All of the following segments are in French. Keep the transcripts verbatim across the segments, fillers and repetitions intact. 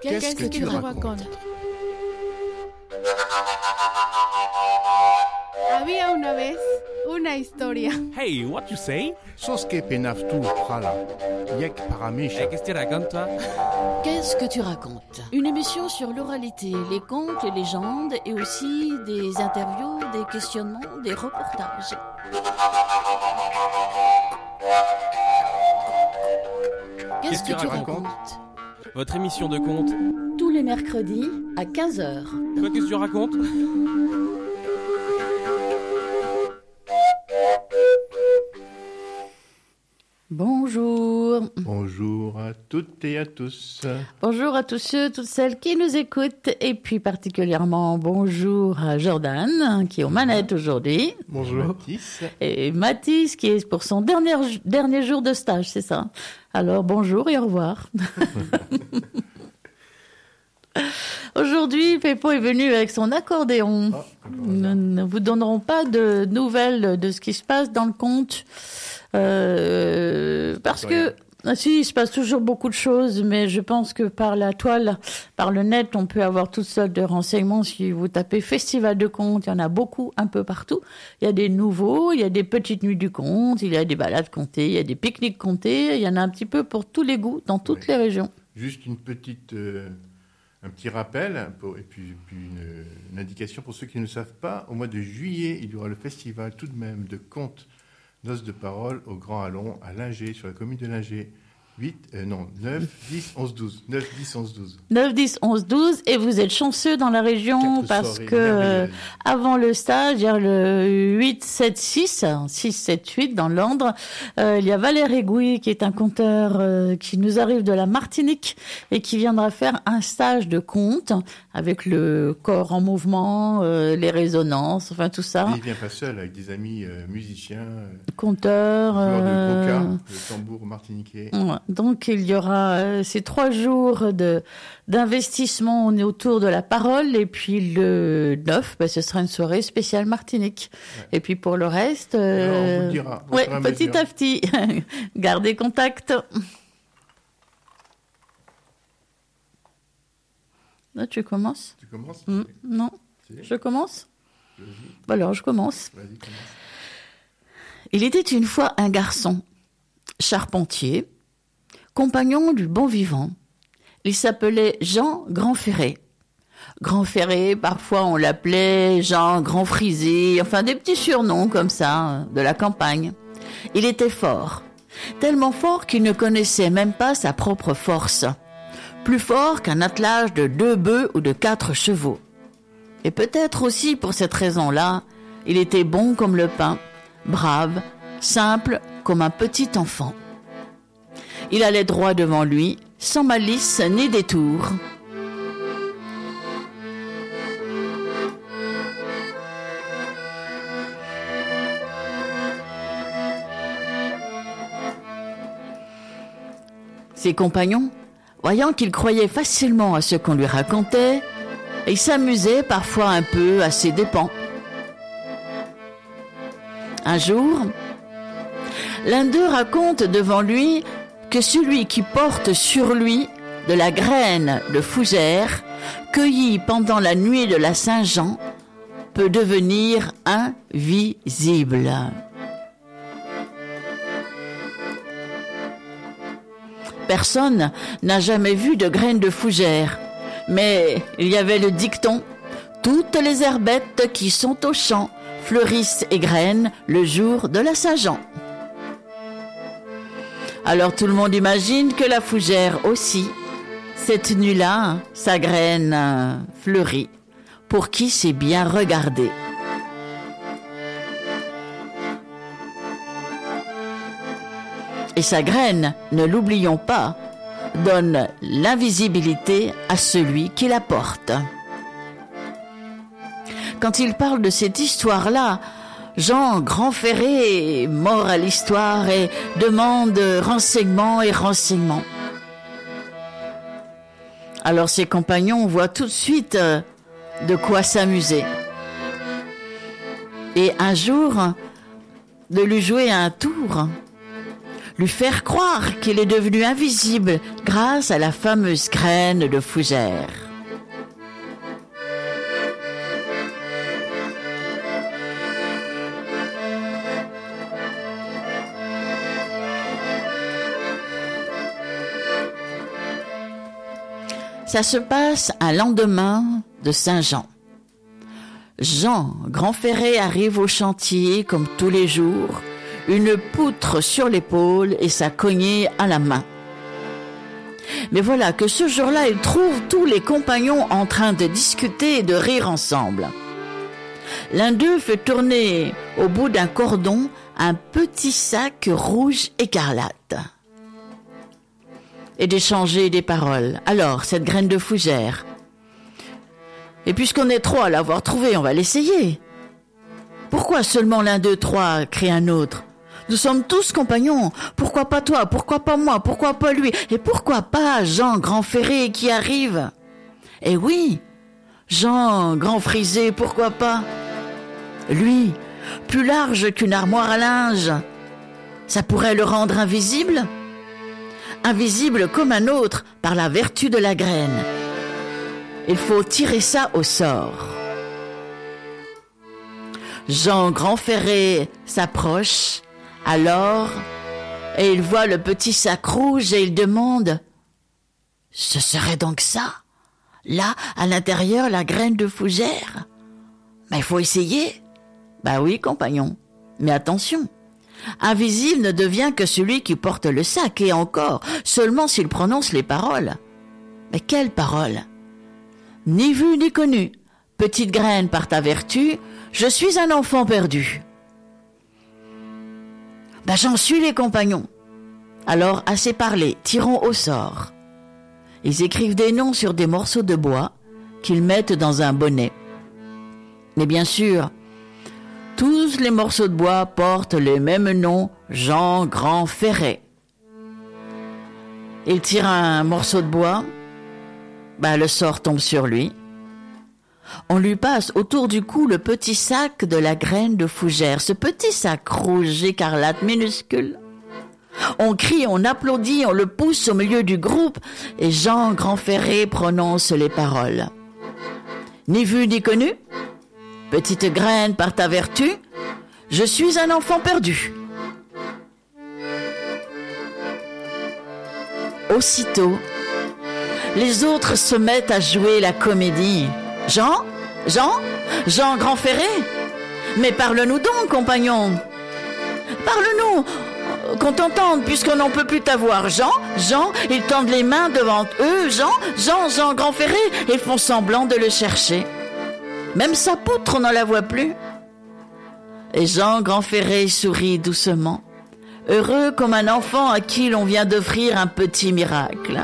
Qu'est-ce que tu racontes? Había una vez una historia. Hey, what you say? Sos que penaftu prala. Yek paramisha. Hey, qu'est-ce que tu racontes, toi? Qu'est-ce que tu racontes? Une émission sur l'oralité, les contes, les légendes et aussi des interviews, des questionnements, des reportages. Qu'est-ce que tu racontes? Votre émission de contes. Tous les mercredis à quinze heures. Toi, qu'est-ce que tu racontes? Bonjour. Bonjour à toutes et à tous. Bonjour à tous ceux, toutes celles qui nous écoutent. Et puis particulièrement bonjour à Jordan, qui est aux manettes aujourd'hui. Bonjour. Mathis. Et Mathis, qui est pour son dernier, dernier jour de stage, c'est ça. Alors bonjour et au revoir. Aujourd'hui, Pépon est venu avec son accordéon. Oh, Nous ne vous donnerons pas de nouvelles de ce qui se passe dans le conte. Euh, parce que, ah, si, il se passe toujours beaucoup de choses, mais je pense que par la toile, par le net, on peut avoir toutes sortes de renseignements. Si vous tapez Festival de contes, il y en a beaucoup, un peu partout. Il y a des nouveaux, il y a des petites nuits du conte, il y a des balades contées, il y a des pique-niques contées, il y en a un petit peu pour tous les goûts, dans toutes oui. les régions. Juste une petite, euh, un petit rappel, pour, et puis, puis une, une indication pour ceux qui ne savent pas. Au mois de juillet, il y aura le festival tout de même de contes Noces de parole au Grand Allon à Linger, sur la commune de Linger. huit, euh, non, neuf, dix, onze, douze. neuf, dix, onze, douze. neuf, dix, onze, douze. Et vous êtes chanceux dans la région parce que euh, avant le stage, le huit, sept, six, six, sept, huit dans l'Ordre, euh, il y a Valérie Gouy qui est un conteur euh, qui nous arrive de la Martinique et qui viendra faire un stage de conte avec le corps en mouvement, euh, les résonances, enfin tout ça. Et il vient pas seul, avec des amis euh, musiciens. Euh, conteurs. Joueurs euh, de boca, le tambour martiniquais. Ouais. Donc il y aura euh, ces trois jours de d'investissement on est autour de la parole et puis le neuf, bah, ce sera une soirée spéciale Martinique. Ouais. Et puis pour le reste, euh, alors, on vous le dira, ouais, petit mesure. à petit, gardez contact. Là, tu commences? Tu commences? mmh, Non, si. Je commence. Vas-y. Alors je commence. Vas-y, commence. Il était une fois un garçon, charpentier, compagnon du bon vivant. Il s'appelait Jean Grandferré. Grandferré, parfois on l'appelait Jean Grandfrisé, enfin des petits surnoms comme ça, de la campagne. Il était fort, tellement fort qu'il ne connaissait même pas sa propre force. Plus fort qu'un attelage de deux bœufs ou de quatre chevaux. Et peut-être aussi pour cette raison-là, il était bon comme le pain, brave, simple comme un petit enfant. Il allait droit devant lui, sans malice ni détour. Ses compagnons, voyant qu'il croyait facilement à ce qu'on lui racontait, ils s'amusaient parfois un peu à ses dépens. Un jour, l'un d'eux raconte devant lui que celui qui porte sur lui de la graine de fougère cueillie pendant la nuit de la Saint-Jean peut devenir invisible. Personne n'a jamais vu de graines de fougère, mais il y avait le dicton « Toutes les herbettes qui sont au champ fleurissent et graines le jour de la Saint-Jean ». Alors tout le monde imagine que la fougère aussi, cette nuit-là, sa graine fleurit, pour qui s'est bien regardé. Et sa graine, ne l'oublions pas, donne l'invisibilité à celui qui la porte. Quand il parle de cette histoire-là, Jean Grandferré est mort à l'histoire et demande renseignements et renseignements. Alors ses compagnons voient tout de suite de quoi s'amuser. Et un jour, de lui jouer un tour. lui faire croire qu'il est devenu invisible grâce à la fameuse graine de fougère. Ça se passe un lendemain de Saint-Jean. Jean Grand-Ferré arrive au chantier comme tous les jours, une poutre sur l'épaule et sa cognée à la main. Mais voilà que ce jour-là, il trouve tous les compagnons en train de discuter et de rire ensemble. L'un d'eux fait tourner au bout d'un cordon un petit sac rouge écarlate et d'échanger des paroles. Alors, cette graine de fougère. Et puisqu'on est trois à l'avoir trouvée, on va l'essayer. Pourquoi seulement l'un d'eux trois crée un autre? Nous sommes tous compagnons. Pourquoi pas toi? Pourquoi pas moi? Pourquoi pas lui? Et pourquoi pas Jean Grand-Ferré qui arrive? Eh oui, Jean Grand-Frisé, pourquoi pas? Lui, plus large qu'une armoire à linge. Ça pourrait le rendre invisible? Invisible comme un autre par la vertu de la graine. Il faut tirer ça au sort. Jean Grand-Ferré s'approche alors et il voit le petit sac rouge et il demande « Ce serait donc ça? Là, à l'intérieur, la graine de fougère? Mais il faut essayer. » Bah oui, compagnon, mais attention. Invisible ne devient que celui qui porte le sac, et encore, seulement s'il prononce les paroles. Mais quelles paroles? Ni vu ni connu, petite graine par ta vertu, je suis un enfant perdu. Ben j'en suis les compagnons. Alors, assez parlé, tirons au sort. Ils écrivent des noms sur des morceaux de bois qu'ils mettent dans un bonnet. Mais bien sûr, tous les morceaux de bois portent le même nom, Jean Grand-Ferré. Il tire un morceau de bois, ben le sort tombe sur lui. On lui passe autour du cou le petit sac de la graine de fougère, ce petit sac rouge écarlate minuscule. On crie, on applaudit, on le pousse au milieu du groupe et Jean Grand-Ferré prononce les paroles. Ni vu ni connu, petite graine par ta vertu, je suis un enfant perdu. Aussitôt, les autres se mettent à jouer la comédie. Jean? Jean? Jean Grand-Ferré? Mais parle-nous donc, compagnon. Parle-nous, qu'on t'entende, puisqu'on n'en peut plus t'avoir. Jean? Jean? Ils tendent les mains devant eux. Jean? Jean? Jean Grand-Ferré? Et font semblant de le chercher. Même sa poutre, on n'en la voit plus. Et Jean Grand-Ferré sourit doucement, heureux comme un enfant à qui l'on vient d'offrir un petit miracle.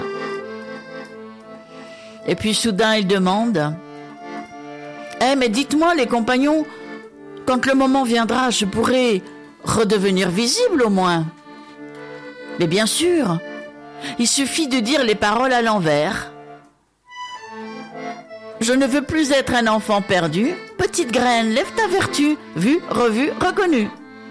Et puis soudain, il demande... Eh, mais dites-moi, les compagnons, quand le moment viendra, je pourrai redevenir visible au moins. Mais bien sûr, il suffit de dire les paroles à l'envers. Je ne veux plus être un enfant perdu. Petite graine, lève ta vertu. Vue, revue, reconnue.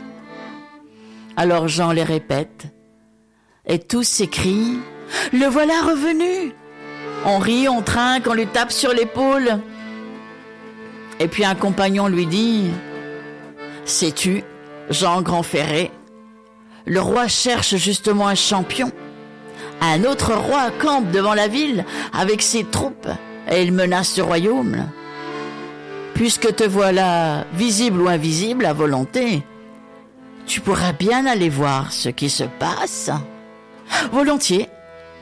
Alors Jean les répète. Et tous s'écrient. Le voilà revenu. On rit, on trinque, on lui tape sur l'épaule. Et puis un compagnon lui dit, « Sais-tu, Jean Grand-Ferré, le roi cherche justement un champion. Un autre roi campe devant la ville avec ses troupes et il menace ce royaume. Puisque te voilà visible ou invisible à volonté, tu pourras bien aller voir ce qui se passe. » Volontiers.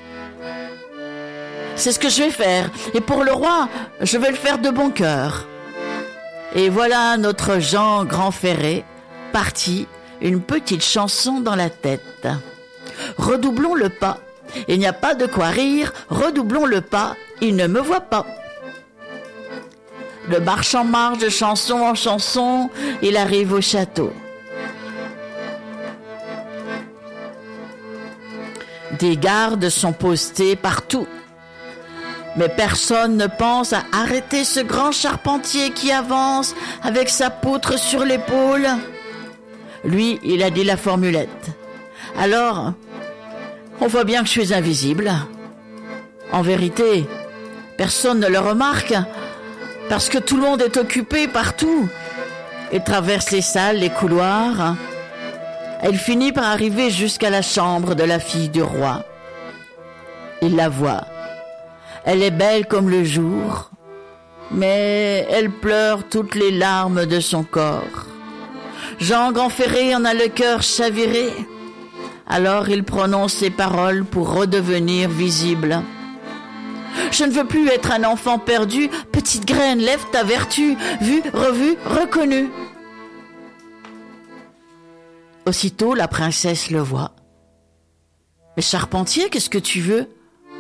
C'est ce que je vais faire. Et pour le roi, je vais le faire de bon cœur. Et voilà notre Jean Grand-Ferré, parti, une petite chanson dans la tête. Redoublons le pas, il n'y a pas de quoi rire, redoublons le pas, il ne me voit pas. Le marchand marche de chanson en chanson, il arrive au château. Des gardes sont postés partout. Mais personne ne pense à arrêter ce grand charpentier qui avance avec sa poutre sur l'épaule. Lui, il a dit la formulette. Alors, on voit bien que je suis invisible. En vérité, personne ne le remarque, parce que tout le monde est occupé partout. Il traverse les salles, les couloirs. Elle finit par arriver jusqu'à la chambre de la fille du roi. Il la voit. Elle est belle comme le jour, mais elle pleure toutes les larmes de son corps. Jean Grandferré en a le cœur chaviré. Alors il prononce ces paroles pour redevenir visible. Je ne veux plus être un enfant perdu. Petite graine, lève ta vertu. Vue, revue, reconnue. Aussitôt, la princesse le voit. Mais Charpentier, qu'est-ce que tu veux?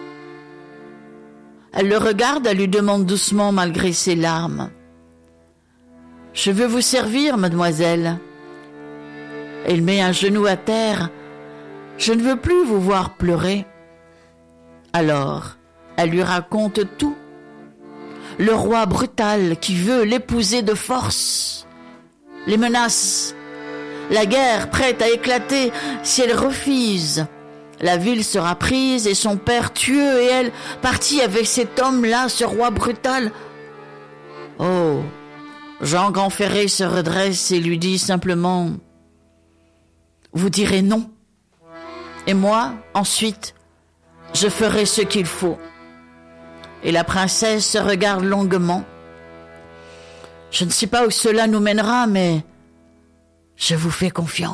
Elle le regarde, elle lui demande doucement malgré ses larmes. Je veux vous servir, mademoiselle. Elle met un genou à terre. Je ne veux plus vous voir pleurer. Alors, elle lui raconte tout. Le roi brutal qui veut l'épouser de force. Les menaces. La guerre prête à éclater si elle refuse. La ville sera prise et son père tué et elle partie avec cet homme-là, ce roi brutal. Oh, Jean Grandferré se redresse et lui dit simplement « Vous direz non. Et moi, ensuite, je ferai ce qu'il faut. » Et la princesse se regarde longuement. « Je ne sais pas où cela nous mènera, mais je vous fais confiance. »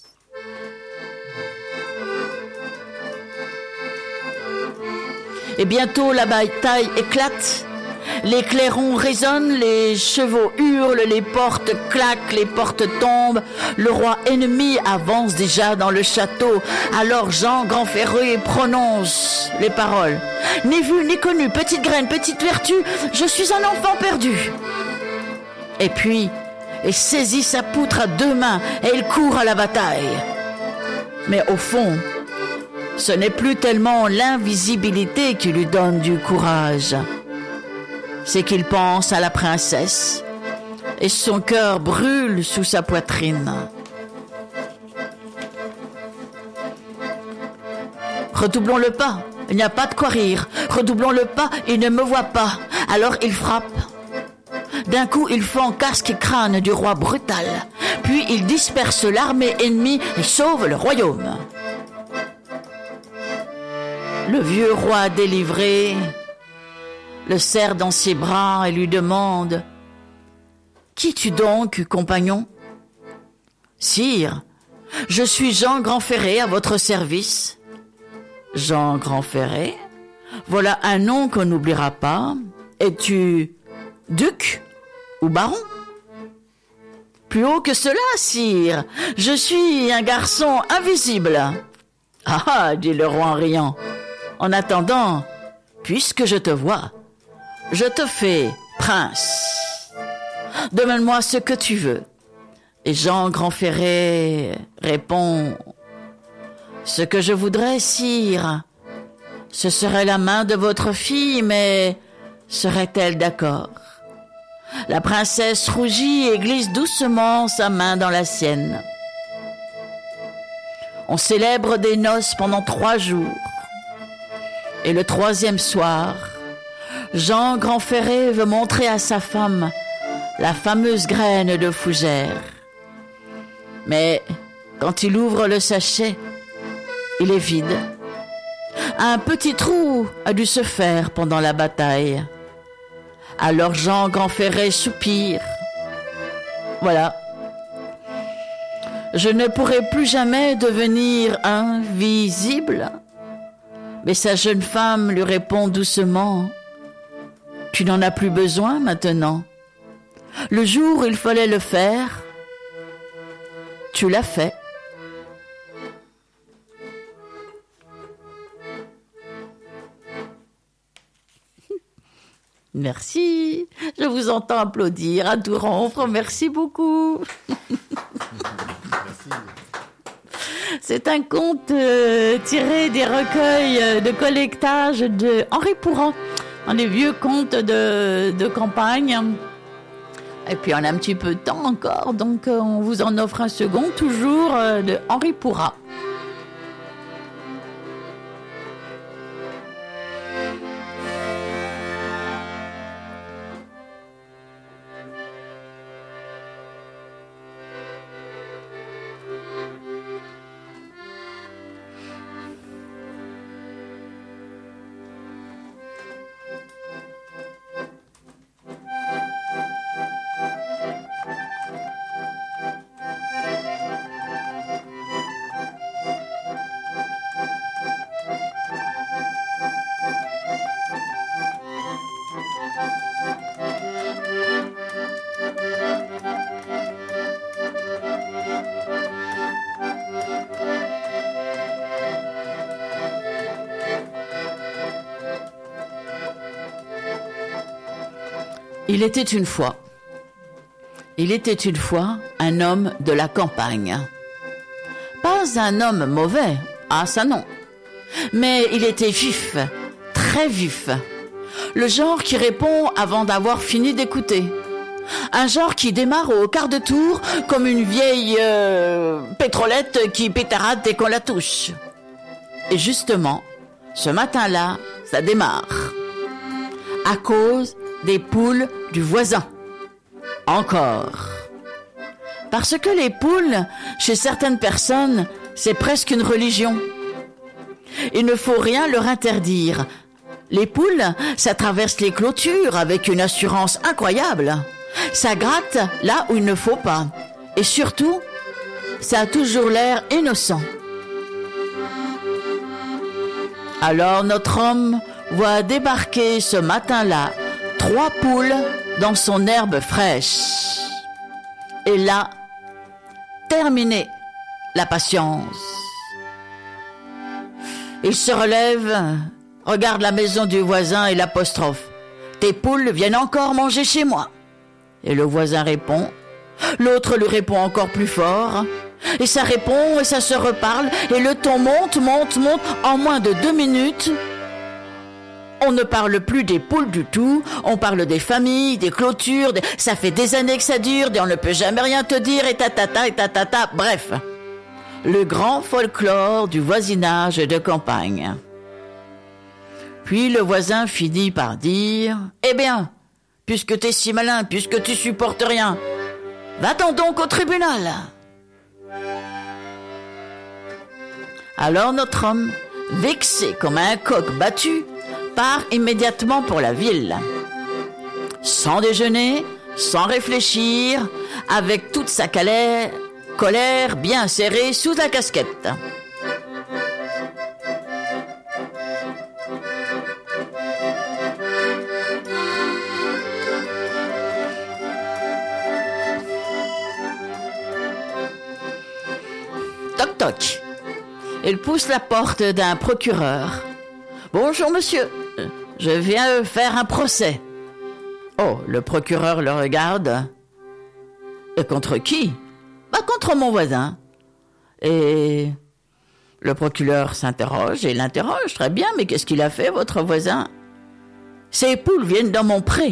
Et bientôt la bataille éclate. Les clairons résonnent, les chevaux hurlent, les portes claquent, les portes tombent. Le roi ennemi avance déjà dans le château. Alors Jean Grandferré prononce les paroles. « Ni vu, ni connu, petite graine, petite vertu, je suis un enfant perdu. » Et puis, il saisit sa poutre à deux mains et il court à la bataille. Mais au fond, ce n'est plus tellement l'invisibilité qui lui donne du courage. C'est qu'il pense à la princesse et son cœur brûle sous sa poitrine. Redoublons le pas, il n'y a pas de quoi rire. Redoublons le pas, il ne me voit pas. Alors il frappe. D'un coup, il fend casque et crâne du roi brutal. Puis il disperse l'armée ennemie et sauve le royaume. Le vieux roi délivré le serre dans ses bras et lui demande « Qui es-tu donc, compagnon ?»« Sire, je suis Jean Grandferré à votre service. »« Jean Grandferré, voilà un nom qu'on n'oubliera pas. Es-tu duc ou baron ?»« Plus haut que cela, sire, je suis un garçon invisible. »« Ah ah, dit le roi en riant. En attendant, puisque je te vois, je te fais prince. Demande-moi ce que tu veux. » Et Jean Grandferré répond « Ce que je voudrais, sire, ce serait la main de votre fille, mais serait-elle d'accord ?» La princesse rougit et glisse doucement sa main dans la sienne. On célèbre des noces pendant trois jours. Et le troisième soir, Jean Grandferré veut montrer à sa femme la fameuse graine de fougère. Mais quand il ouvre le sachet, il est vide. Un petit trou a dû se faire pendant la bataille. Alors Jean Grandferré soupire. Voilà. Je ne pourrai plus jamais devenir invisible. Mais sa jeune femme lui répond doucement. Tu n'en as plus besoin maintenant. Le jour où il fallait le faire, tu l'as fait. Merci. Je vous entends applaudir à tout rompre. Merci beaucoup. Merci. C'est un conte euh, tiré des recueils de collectage de Henri Pourrand, dans les vieux contes de, de campagne. Et puis on a un petit peu de temps encore, donc euh, on vous en offre un second, toujours euh, de Henri Pourrand. Il était une fois, il était une fois un homme de la campagne. Pas un homme mauvais, ah ça non, mais il était vif, très vif. Le genre qui répond avant d'avoir fini d'écouter. Un genre qui démarre au quart de tour comme une vieille euh, pétrolette qui pétarade dès qu'on la touche. Et justement, ce matin-là, ça démarre. À cause des poules du voisin. Encore. Parce que les poules, chez certaines personnes, c'est presque une religion. Il ne faut rien leur interdire. Les poules, ça traverse les clôtures avec une assurance incroyable. Ça gratte là où il ne faut pas. Et surtout, ça a toujours l'air innocent. Alors notre homme voit débarquer ce matin-là trois poules dans son herbe fraîche. Et là, terminé la patience. Il se relève, regarde la maison du voisin et l'apostrophe. « Tes poules viennent encore manger chez moi ?» Et le voisin répond. L'autre lui répond encore plus fort. Et ça répond et ça se reparle. Et le ton monte, monte, monte. En moins de deux minutes, on ne parle plus des poules du tout. On parle des familles, des clôtures. Des... Ça fait des années que ça dure. Et on ne peut jamais rien te dire. Et tatata, et tatata. Bref, le grand folklore du voisinage de campagne. Puis le voisin finit par dire « Eh bien, puisque t'es si malin, puisque tu supportes rien, va-t'en donc au tribunal !» Alors notre homme, vexé comme un coq battu, part immédiatement pour la ville. Sans déjeuner, sans réfléchir, avec toute sa colère, colère bien serrée sous la casquette. Toc toc. Il pousse la porte d'un procureur. « Bonjour monsieur, je viens faire un procès. » Oh, le procureur le regarde. « Et contre qui ?»« Bah contre mon voisin. » Et le procureur s'interroge et l'interroge. « Très bien, mais qu'est-ce qu'il a fait votre voisin ?»« Ces poules viennent dans mon pré. »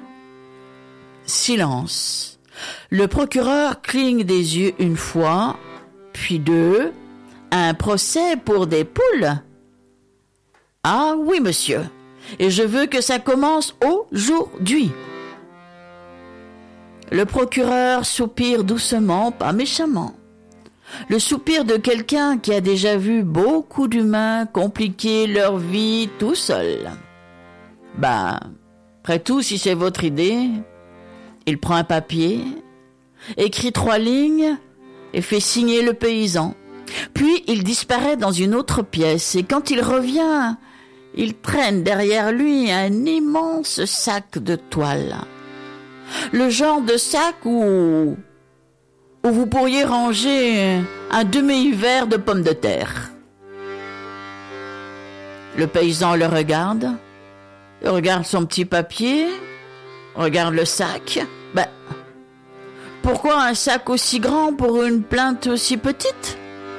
Silence. Le procureur cligne des yeux une fois, puis deux. Un procès pour des poules ? Ah oui, monsieur. Et je veux que ça commence aujourd'hui. Le procureur soupire doucement, pas méchamment. Le soupir de quelqu'un qui a déjà vu beaucoup d'humains compliquer leur vie tout seul. Ben, après tout, si c'est votre idée, il prend un papier, écrit trois lignes et fait signer le paysan. Puis il disparaît dans une autre pièce et quand il revient, il traîne derrière lui un immense sac de toile. Le genre de sac où, où vous pourriez ranger un demi-hiver de pommes de terre. Le paysan le regarde, regarde son petit papier, regarde le sac. Ben, pourquoi un sac aussi grand pour une plainte aussi petite ?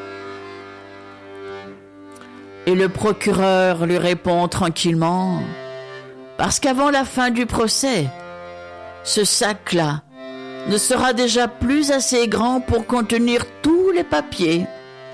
Et le procureur lui répond tranquillement, parce qu'avant la fin du procès, ce sac-là ne sera déjà plus assez grand pour contenir tous les papiers.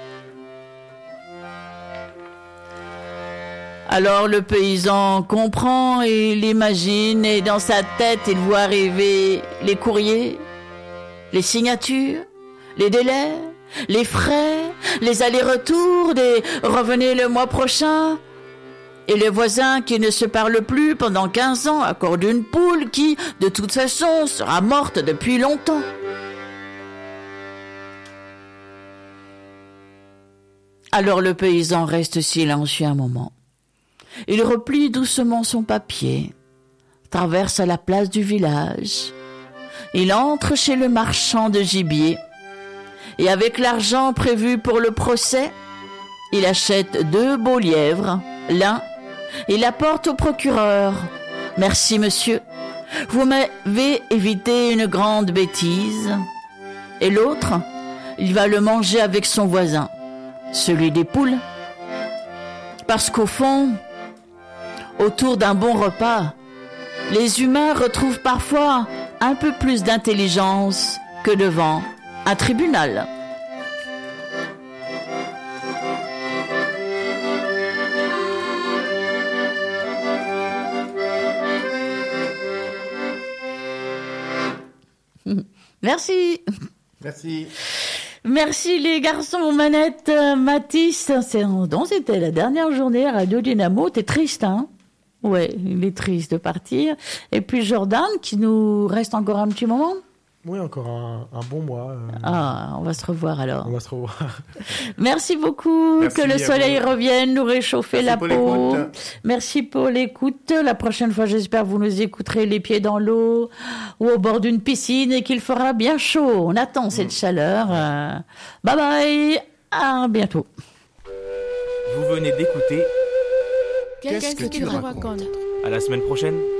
Alors le paysan comprend et l'imagine et dans sa tête il voit arriver les courriers, les signatures, les délais, les frais, les allers-retours, des « revenez le mois prochain » et les voisins qui ne se parlent plus pendant quinze ans à cause d'une poule qui, de toute façon, sera morte depuis longtemps. Alors le paysan reste silencieux un moment. Il replie doucement son papier, traverse la place du village. Il entre chez le marchand de gibier. Et avec l'argent prévu pour le procès, il achète deux beaux lièvres, l'un, il l'apporte au procureur. « Merci, monsieur. Vous m'avez évité une grande bêtise. Et l'autre, il va le manger avec son voisin, celui des poules. Parce qu'au fond, autour d'un bon repas, les humains retrouvent parfois un peu plus d'intelligence que devant un tribunal. Merci. Merci. Merci les garçons aux manettes. Mathis, c'est, donc c'était la dernière journée à Radio Dynamo. T'es triste, hein? Ouais, il est triste de partir. Et puis Jordan, qui nous reste encore un petit moment. Oui, encore un, un bon mois. Euh... Ah, on va se revoir alors. On va se revoir. Merci beaucoup. Merci que le soleil vous. revienne nous réchauffer Merci la pour peau. l'écoute. Merci pour l'écoute. La prochaine fois, j'espère que vous nous écouterez les pieds dans l'eau ou au bord d'une piscine et qu'il fera bien chaud. On attend cette mmh. chaleur. Euh... Bye bye. À bientôt. Vous venez d'écouter Qu'est-ce que tu racontes? À la semaine prochaine.